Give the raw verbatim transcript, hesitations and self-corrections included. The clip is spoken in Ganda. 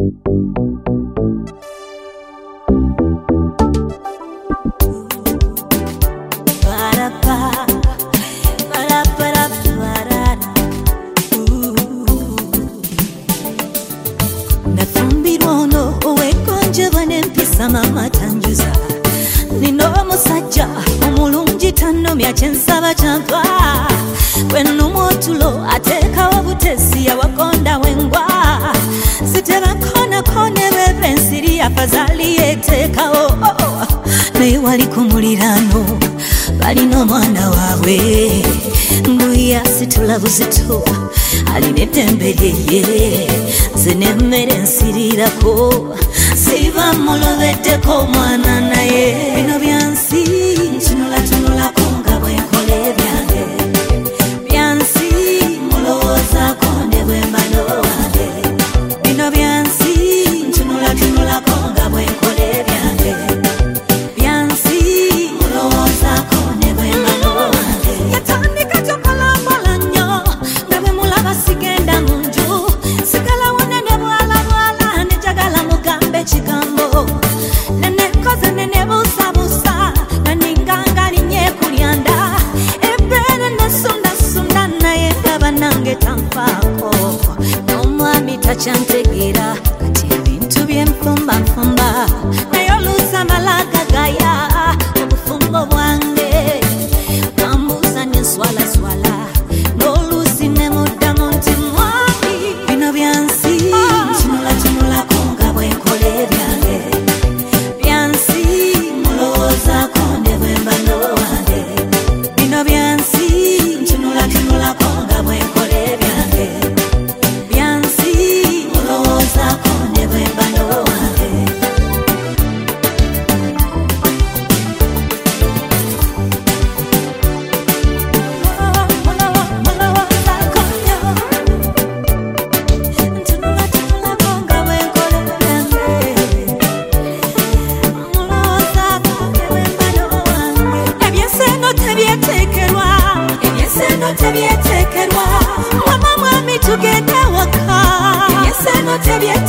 Mama tanjuza nino musajja omulungi tannomya kyensaba kyantwa wenu motulo ateka obutesi yawakonda wengwa sitera kona kone bebe nsiri afazali yetekawo naye wali ku mulirano balina omwana waabwe nguya situla buzito alina eddembe lyeye nze nemmere nsirirako siba mulobeddeko omwana naye bino byansi ntunulatunulako nga bwenkola ebyange byansi mulowoozaako ne bwemba n'owange bino byansi ntunulatunulako nga bwenkola ebyange byansi mulowoozaako ne bwemba n'owange yatandika gyokolambola nnyo nga bwe mulaba sigenda mu nju sigala wonene bwala bwala nejagala mugambe kigambo nene koze nene busa busa naninganga linye kulyanda ebere nesunda sunda naye ndaba nange tanfaako n'omwami takyantegeera kati ebintu by'enfumba nfumba naye oluusa malaga gaya obufumbo bwange bambuuza nenswalaswala n'oluusi ne muddamu nti mwami bino byansi ntunulatunulako nga bwenkola ebyange byansi mulowoozaako ne bwemba n'owange bino byansi ntunulatunulako nga bwenkola ebyange byansi mulowoozaako ne bwemba n'owange mulowoozaako nnyo ntunulatunulako nga bwenkola ebyange mulowoozaako ne bwemba n'owange ebyenseno tebyeteekerwa ebyenseno tebyeteekerwa mama mwami tugende waka ebyenseno tebyeteekerwa